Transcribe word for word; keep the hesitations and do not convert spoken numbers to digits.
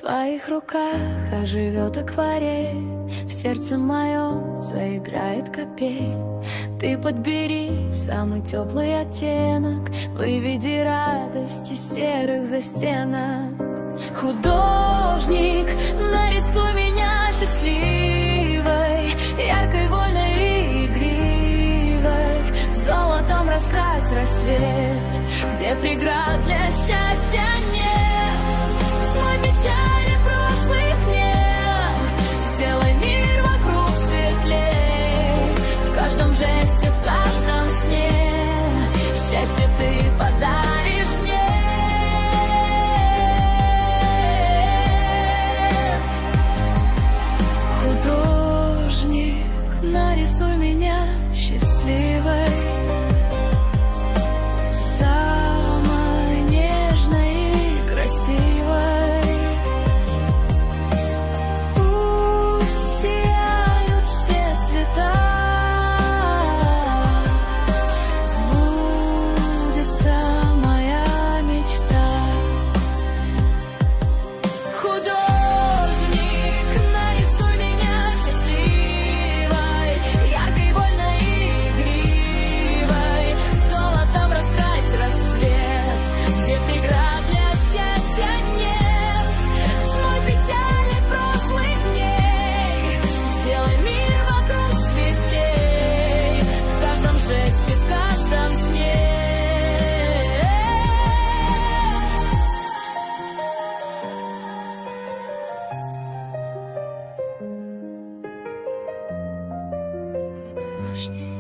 твоих руках оживет акварель, в сердце моем заиграет капель. Ты подбери самый теплый оттенок, выведи радость из серых застенок. Художник, нарисуй меня счастливой, яркой, вольной и игривой. Золотом раскрась рассвет, где преград для счастья нет. Смой печали прошлых дней, сделай мир вокруг светлей. В каждом жесте, в каждом сне счастье ты подаришь мне. Художник, нарисуй меня счастливой, самой нежной и красивой. Пусть сияют все цвета, сбудется моя мечта. Художник, нарисуй меня счастливой, яркой, вольной и игривой. Золотом раскрась рассвет, где преград для счастья нет. Смой печали прошлых дней, сделай мир вокруг светлей. В каждом жесте, в каждом сне. Художник.